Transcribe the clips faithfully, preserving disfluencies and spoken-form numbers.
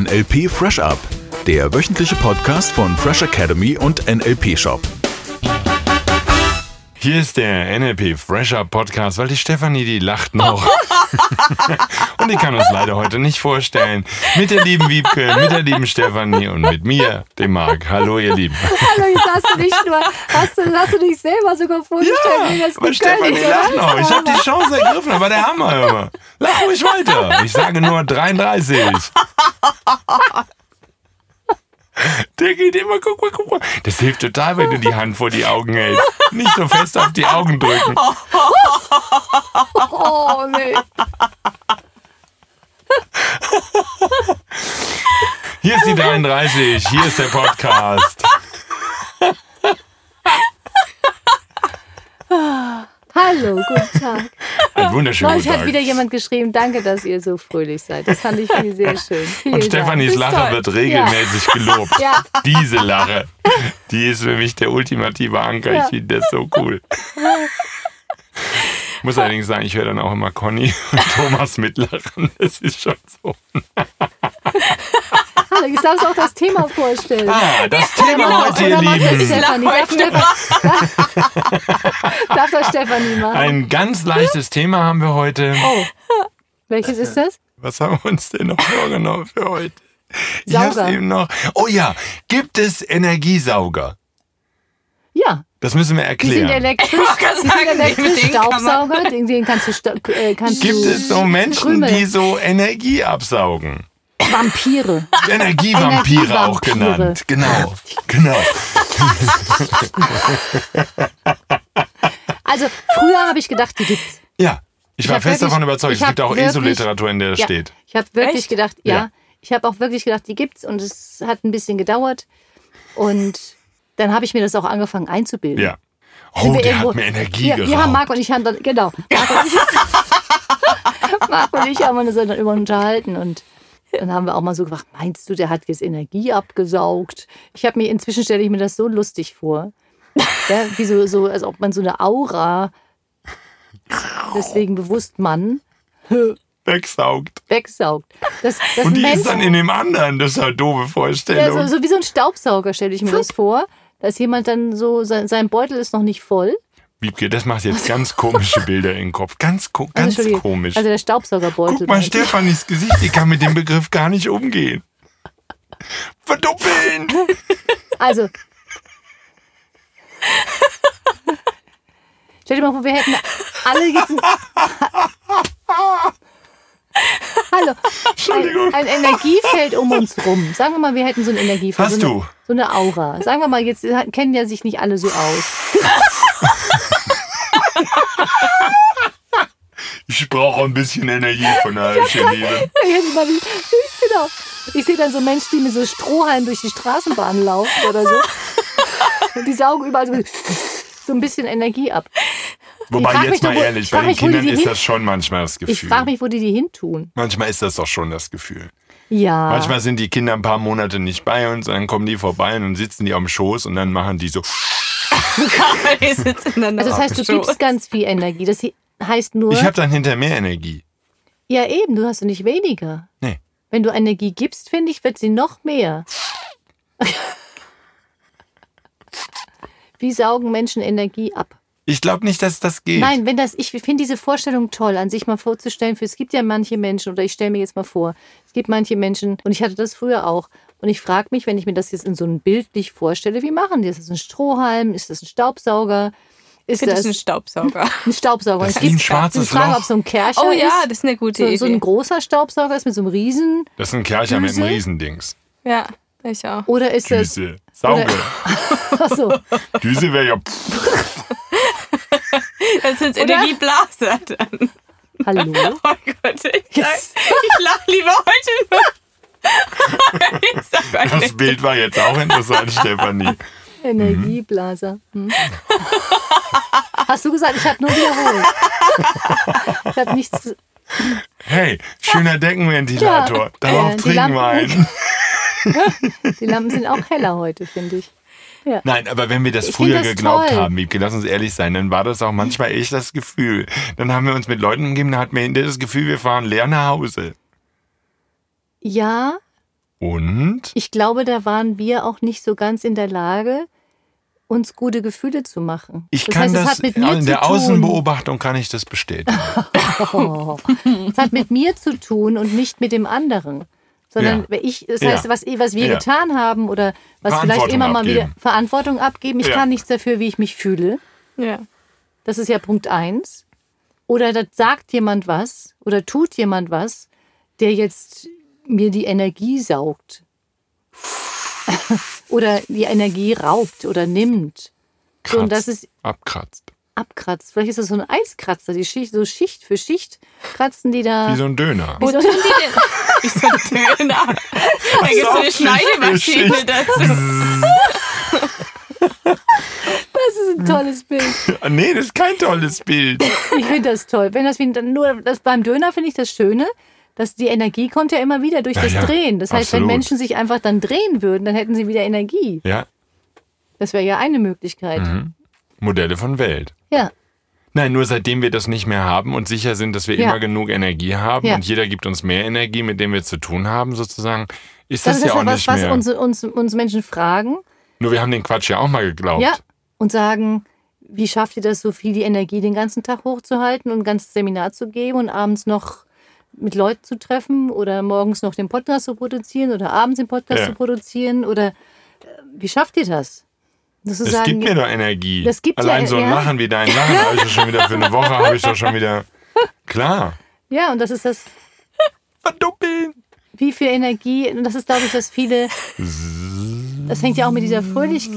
L P Fresh Up, der wöchentliche Podcast von Fresh Academy und N L P Shop. Hier ist der N L P Fresh Up Podcast, weil die Stefanie, die lacht noch. Und die kann uns leider heute nicht vorstellen. Mit der lieben Wiebke, mit der lieben Stefanie und mit mir, dem Marc. Hallo, ihr Lieben. Hallo, jetzt hast du nicht nur, hast du, hast du dich selber sogar vorgestellt, Ja, wie das aber Stefanie lacht noch. Ich habe die Chance ergriffen, aber der Hammer immer. Lach ruhig weiter. Ich sage nur dreiunddreißig. Der geht immer, guck mal, guck mal. Das hilft total, wenn du die Hand vor die Augen hältst. Nicht so fest auf die Augen drücken. Oh, nee. Hier ist die dreiunddreißig, hier ist der Podcast. Hallo, guten Tag. Ein wunderschöner Neulich Tag. hat wieder jemand geschrieben, danke, dass ihr so fröhlich seid. Das fand ich sehr schön. Vielen Und Dank. Stefanis Ist Lache toll. wird regelmäßig gelobt. Ja. Diese Lache, die ist für mich der ultimative Anker. Ja. Ich finde das so cool. Ich muss allerdings sagen, ich höre dann auch immer Conny und Thomas mitlachen. Das ist schon so. Hallo, jetzt darfst du auch das Thema vorstellen. Ah, das Thema genau. heute, ihr Oder macht das Lieben. Stefanie? Darf, Stefan, darf das Stefanie machen? Ein ganz leichtes Thema haben wir heute. Oh, welches ist das? Was haben wir uns denn noch vorgenommen für heute? Ich Sauger. hab's eben noch. Oh ja, gibt es Energiesauger? Ja. Das müssen wir Die sind erklären. elektrisch, Ich wollte gerade die sind sagen, mit elektrisch denen kann man- Staubsauger, den, den kannst du, sta- äh, kannst Gibt du es so Menschen, Krümel. die so Energie absaugen? Vampire. Energievampire auch Energievampire. genannt. Genau, genau. Also früher habe ich gedacht, die gibt's. Ja, ich war hab fest wirklich- davon überzeugt. ich Es gibt hab auch wirklich- ESO-Literatur, in der das Ja, steht. ich habe wirklich Echt? gedacht, ja, Ja. ich habe auch wirklich gedacht, die gibt's und es hat ein bisschen gedauert und dann habe ich mir das auch angefangen einzubilden. Ja. Sind Oh, wir der irgendwo- hat mir Energie Ja, geraubt. ja, Marc und ich haben dann, genau, Marc und ich, Marc und ich haben uns dann darüber unterhalten und dann haben wir auch mal so gefragt, meinst du, der hat jetzt Energie abgesaugt? Ich habe mir, inzwischen stelle ich mir das so lustig vor, ja, wie so, so, als ob man so eine Aura, deswegen bewusst Mann, Wegsaugt. wegsaugt. Das, das Und die Menschen, ist dann in dem anderen. Das ist eine doofe ja, Vorstellung. so, so wie so ein Staubsauger stelle ich mir das vor. Da ist jemand dann so, sein, sein Beutel ist noch nicht voll. Wiebke, das macht jetzt ganz komische Bilder in den Kopf. Ganz, ko- Also, ganz Entschuldige, komisch. Also der Staubsaugerbeutel. Guck mal, meine ich. Stefanis Gesicht, die kann mit dem Begriff gar nicht umgehen. Verdoppeln! Also. Stell dir mal vor, wir hätten alle jetzt ein, Hallo. Entschuldigung. Ein, ein Energiefeld um uns rum. Sagen wir mal, wir hätten so ein Energiefeld. Hast so eine, du? So eine Aura. Sagen wir mal, jetzt kennen ja sich nicht alle so aus. Ich brauche ein bisschen Energie von euch, ihr Lieben. Jetzt mal die- genau. Ich sehe dann so Menschen, die mit so Strohhalmen durch die Straßenbahn laufen oder so. Und die saugen überall so, so ein bisschen Energie ab. Wobei, frag jetzt mich mal doch, wo- ehrlich, frag bei den mich, wo die Kindern die ist hin- das schon manchmal das Gefühl. Ich frage mich, wo die die hin tun. Manchmal ist das doch schon das Gefühl. Ja. Manchmal sind die Kinder ein paar Monate nicht bei uns, dann kommen die vorbei und dann sitzen die am Schoß und dann machen die so. Die sitzen dann Also das auf heißt, du dem Schoß. gibst ganz viel Energie. Das hi- heißt nur, Ich habe dann hinter mehr Energie. ja eben, du hast doch nicht weniger. Nee. Wenn du Energie gibst, finde ich, wird sie noch mehr. Wie saugen Menschen Energie ab? Ich glaube nicht, dass das geht. Nein, wenn das, ich finde diese Vorstellung toll, an sich mal vorzustellen. Für es gibt ja manche Menschen, oder ich stelle mir jetzt mal vor, es gibt manche Menschen, und ich hatte das früher auch. Und ich frage mich, wenn ich mir das jetzt in so einem Bild nicht vorstelle, wie machen die? Ist das ein Strohhalm? Ist das ein Staubsauger? Ich Ist finde das das ein Staubsauger. ein Staubsauger? Das Es ist wie ein gibt- schwarzes ich frage, Loch. ob so ein Kercher Oh ist. ja, das ist eine gute So, Idee. so ein großer Staubsauger ist mit so einem Riesen. Das ist ein Kercher mit einem Düse? Riesendings. Ja, ich auch. Oder ist das. Düse. Sauge. Achso. Düse wäre ja. Das sind Oder? Energieblaser dann. Hallo? Oh Gott, ich, Yes. ich lache lieber heute nur. Ich sag Das eigentlich- Bild war jetzt auch interessant, Stefanie. Energieblaser. Hm. Hast du gesagt, ich habe nur wiederholt. Ich habe nichts. Hey, schöner Deckenventilator. Ja. Darauf Äh, die trinken wir Lampen- einen. Die Lampen sind auch heller heute, finde ich. Ja. Nein, aber wenn wir das Ich früher find das geglaubt toll. haben, Wiebke, lass uns ehrlich sein, dann war das auch manchmal echt das Gefühl. Dann haben wir uns mit Leuten umgeben, da hatten wir hinterher das Gefühl, wir fahren leer nach Hause. Ja, Und? Ich glaube, da waren wir auch nicht so ganz in der Lage, uns gute Gefühle zu machen. Ich das kann heißt, das, es hat mit mir in zu der tun. Außenbeobachtung kann ich das bestätigen. Oh. Es hat mit mir zu tun und nicht mit dem anderen. Sondern Ja. ich, das Ja. heißt, was, was wir Ja. getan haben oder was vielleicht Verantwortung immer mal wieder abgeben. Verantwortung abgeben. Ich Ja. kann nichts dafür, wie ich mich fühle. Ja. Das ist ja Punkt eins. Oder da sagt jemand was oder tut jemand was, der jetzt mir die Energie saugt. Oder die Energie raubt oder nimmt. So, und das ist Abkratzt. abkratzt. Vielleicht ist das so ein Eiskratzer, die Schicht, so Schicht für Schicht kratzen die da. Wie so ein Döner. Oder Wie so ein Döner. Da gibt es so eine Schneidemaschine dazu. das ist ein tolles Bild. Nee, das ist kein tolles Bild. Ich finde das toll. Wenn das wie, nur das beim Döner finde ich das Schöne, dass die Energie kommt ja immer wieder durch Ja, das ja, Drehen. Das heißt, absolut. wenn Menschen sich einfach dann drehen würden, dann hätten sie wieder Energie. Ja, Das wäre ja eine Möglichkeit. Mhm. Modelle von Welt. Ja. Nein, nur seitdem wir das nicht mehr haben und sicher sind, dass wir Ja. immer genug Energie haben Ja. und jeder gibt uns mehr Energie, mit dem wir zu tun haben, sozusagen, ist Das das, ist ja ja auch was, nicht was mehr. uns, uns, uns Menschen fragen. Nur wir haben den Quatsch ja auch mal geglaubt. Ja. Und sagen, wie schafft ihr das, so viel die Energie den ganzen Tag hochzuhalten und ein ganzes Seminar zu geben und abends noch mit Leuten zu treffen oder morgens noch den Podcast zu produzieren oder abends den Podcast Ja. zu produzieren oder äh, wie schafft ihr das? Das Sozusagen, gibt mir doch Energie. Das gibt Allein ja- so ein ja. Lachen wie dein Lachen habe ich doch schon wieder für eine Woche, habe ich doch schon wieder. Klar. Ja, und das ist das, Verdoppeln. wie viel Energie, und das ist, glaube ich, dass viele, das hängt ja auch mit dieser Fröhlichkeit,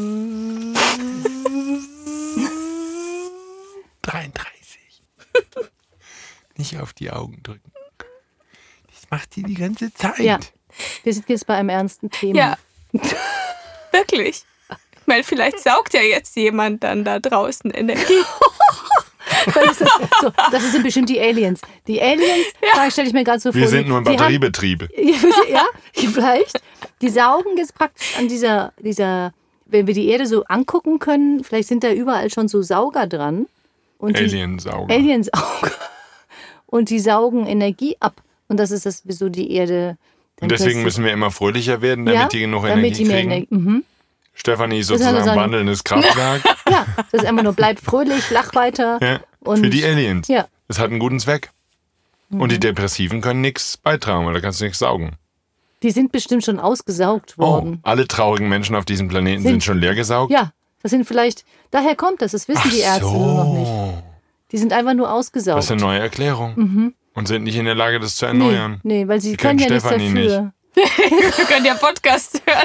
dreiunddreißig. Nicht auf die Augen drücken. Das macht die die ganze Zeit. ja, wir sind jetzt bei einem ernsten Thema. Ja. Wirklich. Ich meine, vielleicht saugt ja jetzt jemand dann da draußen Energie. Das, ist das, so, das sind bestimmt die Aliens. Die Aliens, ja. stelle ich mir gerade so vor. Wir sind nur im die haben- Batteriebetrieb. Ja, vielleicht. Die saugen jetzt praktisch an dieser, dieser, wenn wir die Erde so angucken können, vielleicht sind da überall schon so Sauger dran. Und die Aliensauger. Aliensauger. Und die saugen Energie ab. Und das ist das, wieso die Erde. dann Und deswegen plötzlich- müssen wir immer fröhlicher werden, damit ja, die genug damit Energie die mehr kriegen. Energie. Mhm. Stefanie ist Das ist sozusagen also ein ein- wandelndes Kraftwerk. Ja, das ist einfach nur, bleib fröhlich, lach weiter. Ja, Und für die Aliens. Ja. Das hat einen guten Zweck. Und die Depressiven können nichts beitragen, weil da kannst du nichts saugen. Die sind bestimmt schon ausgesaugt Oh, worden. alle traurigen Menschen auf diesem Planeten sind, Sind- schon leer gesaugt? Ja, das sind vielleicht, daher kommt das, das wissen die Ärzte nur noch nicht. Die sind einfach nur ausgesaugt. Das ist eine neue Erklärung. Und sind nicht in der Lage, das zu erneuern. Nee, nee, weil sie Die können ja kennen nichts Stefanie dafür. Wir können ja Podcast hören.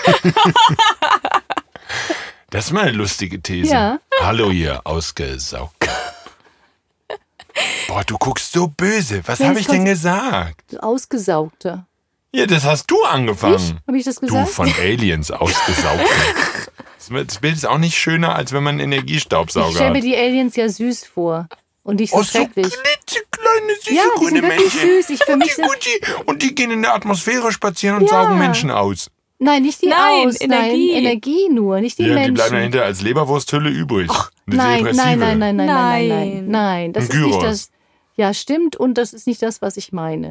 Das ist mal eine lustige These. Ja. Hallo ihr Ausgesaugt. Boah, du guckst so böse. Was Ja, habe das ich denn kommt- gesagt? Ausgesaugter. Ja, das hast du angefangen. Ich? Habe ich das Du gesagt? von Aliens ausgesaugt. Das Bild ist auch nicht schöner, als wenn man einen Ich Energiestaubsauger stelle mir hat. die Aliens ja süß vor. Und nicht so Oh, so schrecklich. klitzekleine, süße Ja, die grüne sind wirklich Männchen. süß. Ich für mich Die sind, Gucci. Und die gehen in der Atmosphäre spazieren und Ja. saugen Menschen aus. nein, nicht die Nein, aus. Energie. Nein, Energie nur, nicht die Ja, die Menschen. bleiben dahinter als Leberwursthülle übrig. Eine nein, Depressive. nein, nein, nein, nein, nein, nein, nein, Nein. nein. Das Ein ist nicht Gyros. das. Ja, stimmt. Und das ist nicht das, was ich meine.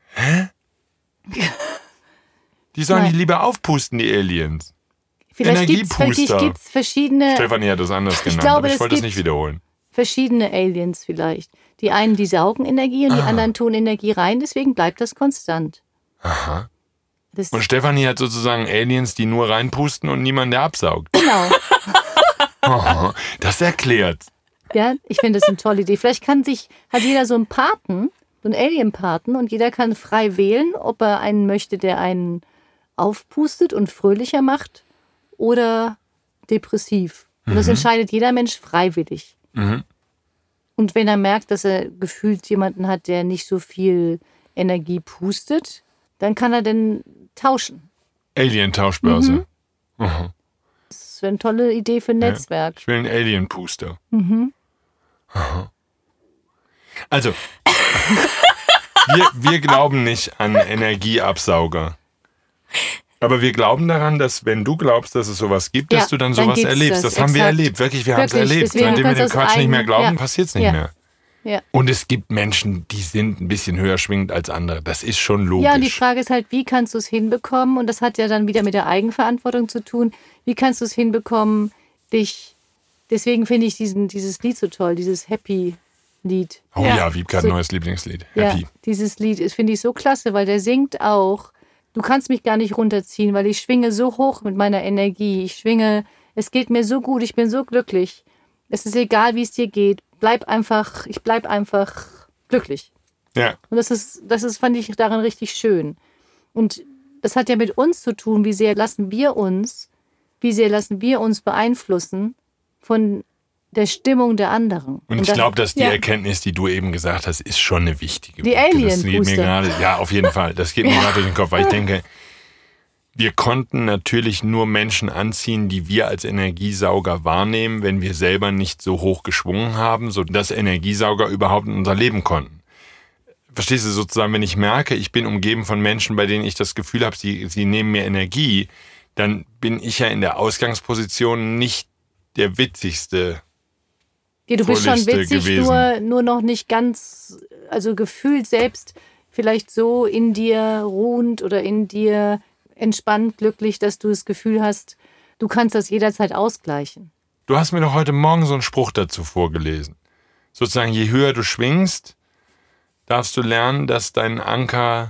Die sollen Nein. die lieber aufpusten, die Aliens. Vielleicht gibt es Energiepuster. gibt's verschiedene, Stefanie hat das anders genannt, glaube, aber ich das wollte das gibt- nicht wiederholen. verschiedene Aliens vielleicht. Die einen, die saugen Energie und die Ah. anderen tun Energie rein. Deswegen bleibt das konstant. Aha. Das, Und Stefanie hat sozusagen Aliens, die nur reinpusten und niemand, der absaugt. genau. Oh, das erklärt. Ja, ich finde das eine tolle Idee. Vielleicht kann sich, hat jeder so einen Paten, so einen Alien-Paten und jeder kann frei wählen, ob er einen möchte, der einen aufpustet und fröhlicher macht oder depressiv. Und das entscheidet jeder Mensch freiwillig. Mhm. Und wenn er merkt, dass er gefühlt jemanden hat, der nicht so viel Energie pustet, dann kann er denn tauschen. Alien-Tauschbörse. Mhm. Mhm. Das wäre eine tolle Idee für ein Ja. Netzwerk. Ich will einen Alien-Puster. Mhm. Aha. Also, wir, wir glauben nicht an Energieabsauger. Aber wir glauben daran, dass wenn du glaubst, dass es sowas gibt, Ja, dass du dann dann sowas gibt's erlebst. Das, das, haben wir exakt. erlebt. Wirklich, wir haben es Wirklich, erlebt. deswegen Seitdem wir kannst dem du aus Quatsch nicht mehr eigenem- glauben, ja. passiert es nicht Ja. mehr. Ja. Und es gibt Menschen, die sind ein bisschen höher schwingend als andere. Das ist schon logisch. Ja, und die Frage ist halt, wie kannst du es hinbekommen? Und das hat ja dann wieder mit der Eigenverantwortung zu tun. Wie kannst du es hinbekommen, dich... Deswegen finde ich diesen, dieses Lied so toll, dieses Happy-Lied. Oh ja, Ja. Wiebke hat So- ein neues Lieblingslied. Happy. Ja, dieses Lied ist, finde ich so klasse, weil der singt auch, du kannst mich gar nicht runterziehen, weil ich schwinge so hoch mit meiner Energie. Ich schwinge, es geht mir so gut, ich bin so glücklich. Es ist egal, wie es dir geht. Bleib einfach, ich bleib einfach glücklich. Ja. Und das ist, das ist, fand ich daran richtig schön. Und das hat ja mit uns zu tun, wie sehr lassen wir uns, wie sehr lassen wir uns beeinflussen von der Stimmung der anderen. Und ich das- glaube, dass die Ja. Erkenntnis, die du eben gesagt hast, ist schon eine wichtige. Die Wiebke. Das geht mir Alien-Booster. gerade, ja, auf jeden Fall. Das geht mir gerade durch den Kopf, weil ich denke, wir konnten natürlich nur Menschen anziehen, die wir als Energiesauger wahrnehmen, wenn wir selber nicht so hoch geschwungen haben, sodass Energiesauger überhaupt in unser Leben konnten. Verstehst du, sozusagen, wenn ich merke, ich bin umgeben von Menschen, bei denen ich das Gefühl habe, sie, sie nehmen mir Energie, dann bin ich ja in der Ausgangsposition nicht der witzigste. Ja, du bist schon Fröhlichste witzig, gewesen. nur, nur noch nicht ganz, also gefühlt selbst vielleicht so in dir ruhend oder in dir entspannt, glücklich, dass du das Gefühl hast, du kannst das jederzeit ausgleichen. Du hast mir doch heute Morgen so einen Spruch dazu vorgelesen. Sozusagen, je höher du schwingst, darfst du lernen, dass dein Anker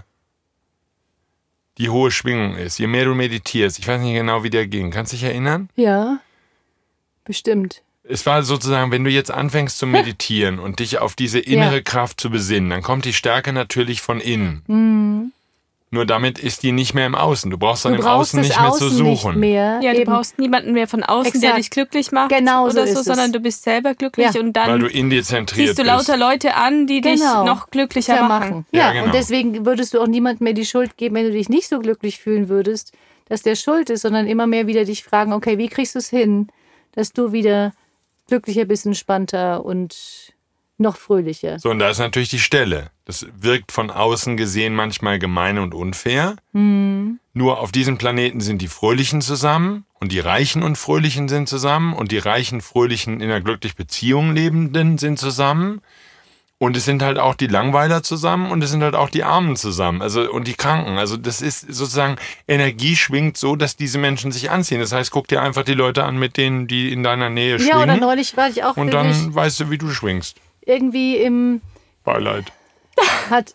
die hohe Schwingung ist. Je mehr du meditierst, ich weiß nicht genau, wie der ging. Kannst du dich erinnern? Ja, bestimmt. Es war sozusagen, wenn du jetzt anfängst zu meditieren und dich auf diese innere Ja. Kraft zu besinnen, dann kommt die Stärke natürlich von innen. Mhm. Nur damit ist die nicht mehr im Außen. Du brauchst dann Du im brauchst Außen das nicht mehr Außen zu suchen. nicht mehr. Ja, du Eben. brauchst niemanden mehr von außen, der Exakt. dich glücklich macht Genau so oder so, ist es. sondern du bist selber glücklich Ja. und Weil dann du in dir zentriert ziehst du bist. lauter Leute an, die Genau. dich noch glücklicher Ja, machen. Ja, Ja, genau. und deswegen würdest du auch niemandem mehr die Schuld geben, wenn du dich nicht so glücklich fühlen würdest, dass der schuld ist, sondern immer mehr wieder dich fragen, okay, wie kriegst du es hin, dass du wieder glücklicher bist, entspannter und noch fröhlicher. So, und da ist natürlich die Stelle. Das wirkt von außen gesehen manchmal gemein und unfair. Mhm. Nur auf diesem Planeten sind die Fröhlichen zusammen und die Reichen und Fröhlichen sind zusammen und die reichen, fröhlichen, in einer glücklichen Beziehung lebenden sind zusammen. Und es sind halt auch die Langweiler zusammen und es sind halt auch die Armen zusammen, also und die Kranken. Also das ist sozusagen, Energie schwingt so, dass diese Menschen sich anziehen. Das heißt, guck dir einfach die Leute an, mit denen, die in deiner Nähe schwingen. Ja, oder neulich war ich auch und wirklich dann weißt du, wie du schwingst. irgendwie im, Beileid. hat,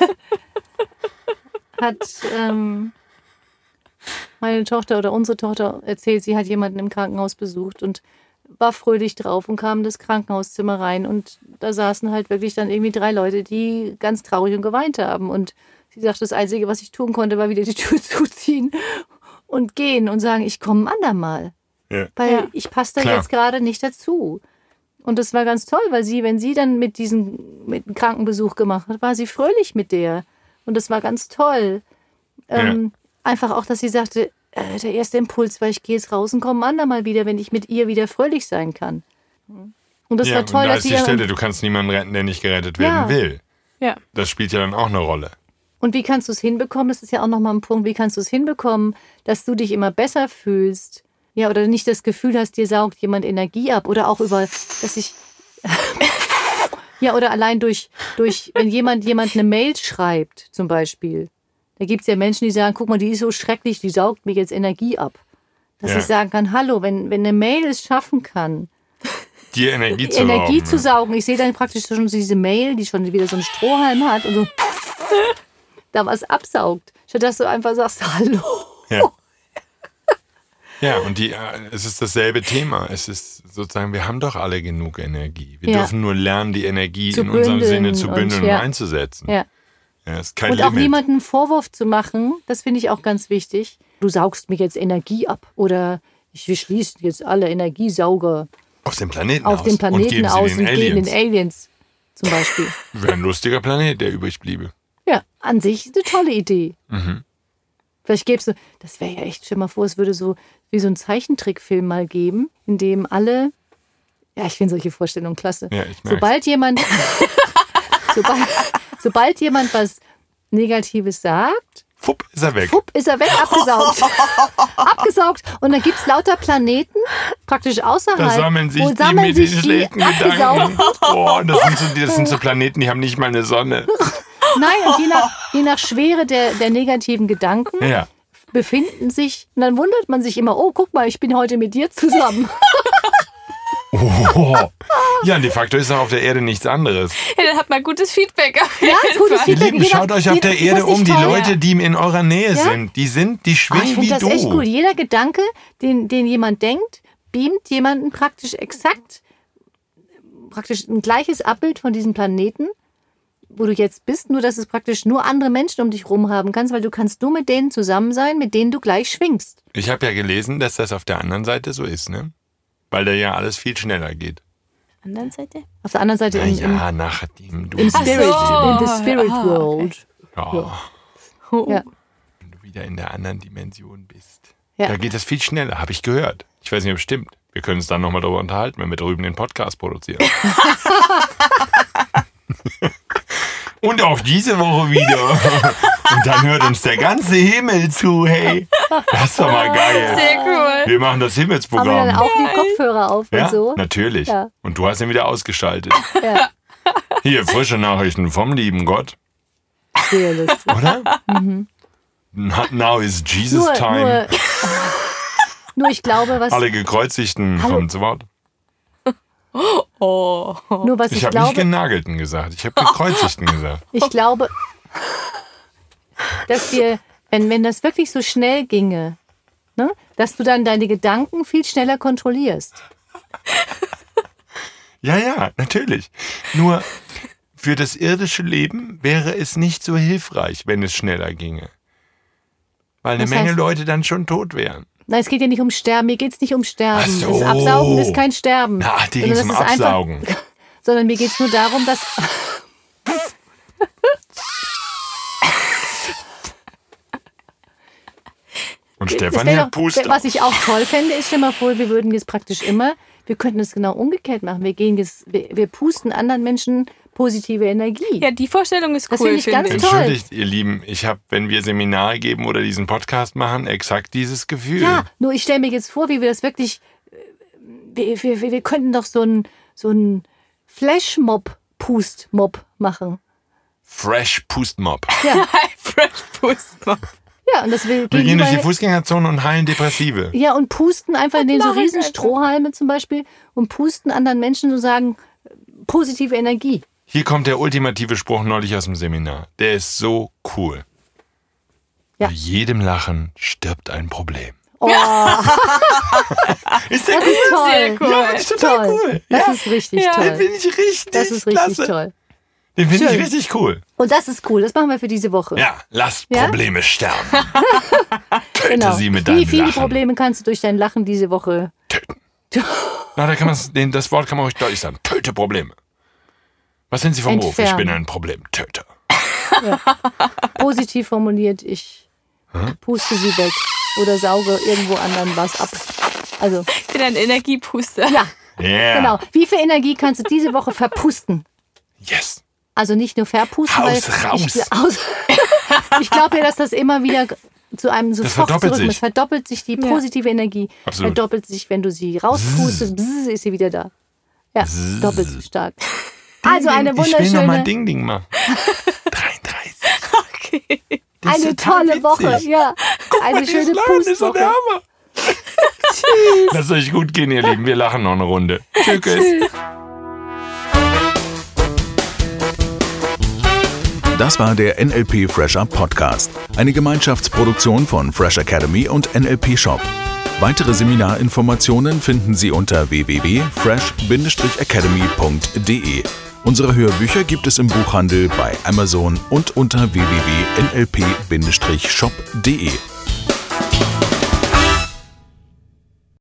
hat ähm, meine Tochter oder unsere Tochter erzählt, sie hat jemanden im Krankenhaus besucht und war fröhlich drauf und kam in das Krankenhauszimmer rein und da saßen halt wirklich dann irgendwie drei Leute, die ganz traurig und geweint haben und sie sagt, das Einzige, was ich tun konnte, war wieder die Tür zuziehen und gehen und sagen, ich komme ein andermal, Ja. weil Ja. ich passe da Klar. jetzt gerade nicht dazu. Und das war ganz toll, weil sie, wenn sie dann mit diesem mit einem Krankenbesuch gemacht hat, war sie fröhlich mit der. Und das war ganz toll. Ähm, einfach auch, dass sie sagte, äh, der erste Impuls war, ich gehe jetzt raus und komme ein andermal wieder, wenn ich mit ihr wieder fröhlich sein kann. Und das ja, war toll, und da dass ist sie die ihren- Stelle, du kannst niemanden retten, der nicht gerettet werden Ja. will. Ja. Das spielt ja dann auch eine Rolle. Und wie kannst du es hinbekommen? Das ist ja auch nochmal ein Punkt. Wie kannst du es hinbekommen, dass du dich immer besser fühlst? Ja, oder nicht das Gefühl hast, dir saugt jemand Energie ab. Oder auch über, dass ich. ja, oder allein durch, durch, wenn jemand jemand eine Mail schreibt, zum Beispiel. Da gibt es ja Menschen, die sagen, guck mal, die ist so schrecklich, die saugt mir jetzt Energie ab. Dass Ja. ich sagen kann, hallo, wenn, wenn eine Mail es schaffen kann, Dir Energie zu Energie rauben, zu ne? saugen. Ich sehe dann praktisch schon diese Mail, die schon wieder so einen Strohhalm hat und so da was absaugt. Statt dass du einfach sagst, hallo. Ja. Ja, und die, äh, es ist dasselbe Thema. Es ist sozusagen, wir haben doch alle genug Energie. Wir Ja. dürfen nur lernen, die Energie Zu in unserem bündeln Sinne zu und- bündeln und, ja. einzusetzen. Ja. Ja, ist kein Und auch Limit. niemandem einen Vorwurf zu machen, das finde ich auch ganz wichtig. Du saugst mir jetzt Energie ab oder ich, wir schließen jetzt alle Energiesauger auf dem Planeten auf aus. den und Planeten geben sie aus den und geben Aliens. den Aliens zum Beispiel. Wäre ein lustiger Planet, der übrig bliebe. Ja, an sich eine tolle Idee. Mhm. Vielleicht gäbe es so, das wäre ja echt, stell mal vor, es würde so wie so einen Zeichentrickfilm mal geben, in dem alle, ja, ich finde solche Vorstellungen klasse. Ja, ich merk's. Sobald jemand, sobald, sobald jemand was Negatives sagt, Fupp, ist er weg. Fupp, ist er weg, abgesaugt. abgesaugt. Und dann gibt es lauter Planeten, praktisch außerhalb. Da sammeln sich wo die sammeln mit den sich die schlechten Gedanken. Boah, das sind, so, das sind so Planeten, die haben nicht mal eine Sonne. Nein, und je nach, je nach Schwere der, der negativen Gedanken Ja. befinden sich, und dann wundert man sich immer, oh, guck mal, ich bin heute mit dir zusammen. Oh. Ja, de facto ist auf der Erde nichts anderes. Ja, dann hat man gutes Feedback. Auf Ja, jeden gutes Fall. Ihr Feedback. Lieben, Jeder- schaut euch auf jeder- der ist Erde das nicht um. Die toll? Leute, die in eurer Nähe Ja? sind, die sind, die Ah, schwingen ich wie finde das du. echt gut. Jeder Gedanke, den, den jemand denkt, beamt jemanden praktisch exakt, praktisch ein gleiches Abbild von diesem Planeten, wo du jetzt bist, nur dass es praktisch nur andere Menschen um dich rum haben kannst, weil du kannst nur mit denen zusammen sein, mit denen du gleich schwingst. Ich habe ja gelesen, dass das auf der anderen Seite so ist, ne? Weil da ja alles viel schneller geht. Anderen Seite? Auf der anderen Seite Na im, im, ja, nachdem du im Spirit, so. in the Spirit Ah, World. ja, Ja. wenn du wieder in der anderen Dimension bist. Ja. Da geht es viel schneller, habe ich gehört. Ich weiß nicht, ob es stimmt. Wir können uns dann nochmal darüber unterhalten, wenn wir drüben den Podcast produzieren. Und auch diese Woche wieder. Und dann hört uns der ganze Himmel zu, hey. Das ist doch mal geil. Sehr cool. Wir machen das Haben wir dann Himmelsprogramm. auch die Kopfhörer auf Ja, und so? natürlich. Ja. Und du hast ihn wieder ausgeschaltet. Ja, Hier, frische Nachrichten vom lieben Gott, sehr lustig. oder? Now is Jesus Nur, time. nur, nur ich glaube, was, Alle Gekreuzigten Hallo. kommen zu Wort. Oh. nur was ich, Ich habe nicht glaube, Genagelten gesagt, ich habe Gekreuzigten gesagt. ich glaube, dass wir, wenn, wenn das wirklich so schnell ginge, ne, dass du dann deine Gedanken viel schneller kontrollierst. Ja, ja, natürlich. Nur für das irdische Leben wäre es nicht so hilfreich, wenn es schneller ginge. Weil eine Was Menge heißt- Leute dann schon tot wären. Nein, es geht ja nicht um Sterben. Mir geht es nicht um Sterben. Ach so. Das Absaugen ist kein Sterben. Na, die Sondern ging das zum ist einfach- Absaugen. Sondern mir geht es nur darum, dass. Und Das Stefanie wär hat Puste. doch, was ich auch toll fände, ist, stell mal vor, wir würden jetzt praktisch immer, wir könnten es genau umgekehrt machen. Wir, gehen jetzt, wir, wir pusten anderen Menschen positive Energie. Ja, die Vorstellung ist Das cool, finde ich finde ganz ich. toll. Entschuldigt, ihr Lieben, ich habe, wenn wir Seminare geben oder diesen Podcast machen, exakt dieses Gefühl. Ja, nur ich stelle mir jetzt vor, wie wir das wirklich. äh, Wir, wir, wir, wir könnten doch so einen so einen Flashmob, Pustmob machen. Fresh Pustmob. Ja, Fresh Boost. ja und das will Wir gehen durch die gegenüber- Fußgängerzone und heilen Depressive. Ja, und pusten einfach in den so Machen riesen einfach. Strohhalme zum Beispiel und pusten anderen Menschen so sagen, äh, positive Energie. Hier kommt der ultimative Spruch neulich aus dem Seminar. Der ist so cool. Ja. Bei jedem Lachen stirbt ein Problem. Oh, Ist der das ist toll. Sehr cool. Ja, finde ich total Toll. cool. Das ja, ist richtig Ja. den toll. finde ich richtig Das ist richtig klasse. toll. Den finde ich Schön. richtig cool. Und das ist cool. Das machen wir für diese Woche. Ja, lass Ja? Probleme sterben. Töte Genau. sie mit deinem Wie viele Lachen. Probleme kannst du durch dein Lachen diese Woche? Töten. Na, da kann man's, den, das Wort kann man ruhig deutlich sagen. Töte Probleme. Was sind Sie vom Beruf? Ich Entfernen. bin ein Problemtöter. Positiv formuliert, ich puste sie weg oder sauge irgendwo anderen was ab. Also, Ich bin ein Energiepuster. ja, Yeah. genau. Wie viel Energie kannst du diese Woche verpusten? Yes. Also nicht nur verpusten, Haus weil raus. ich, aus, ich glaube ja, dass das immer wieder zu einem sofort verdoppelt zurück. sich. Es verdoppelt sich die positive Energie. Absolut. Verdoppelt sich, wenn du sie rauspustest, bzz, ist sie wieder da. Ja, doppelt so stark. Also eine Ich will noch mal wunderschöne, Ding Ding machen. dreiunddreißig. Okay. Das ist eine total tolle witzig. Woche. Ja, eine Dieses schöne Lachen ist so der Pustwoche. Hammer. Lasst euch gut gehen, ihr Lieben. Wir lachen noch eine Runde. Tschüss. Das war der N L P Fresher Podcast, eine Gemeinschaftsproduktion von Fresh Academy und N L P Shop. Weitere Seminarinformationen finden Sie unter w w w punkt fresh academy punkt d e. Unsere Hörbücher gibt es im Buchhandel, bei Amazon und unter w w w punkt n l p shop punkt d e.